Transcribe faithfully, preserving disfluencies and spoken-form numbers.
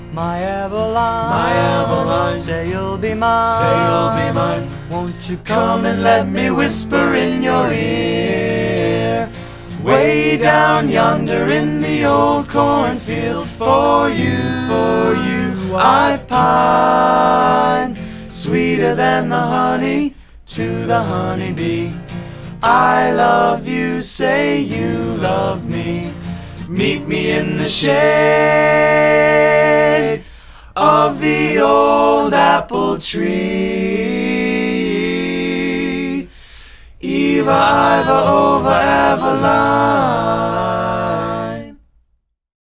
My Eveline, my Eveline, say you'll be mine, say you'll be mine. Won't you Come and let me whisper in your ear, way down yonder in the old cornfield. For you, for you I pine, sweeter than the honey to the honeybee. I love you, say you love me. Meet me in the shade of the old apple tree. Eva, Iva, over Eveline.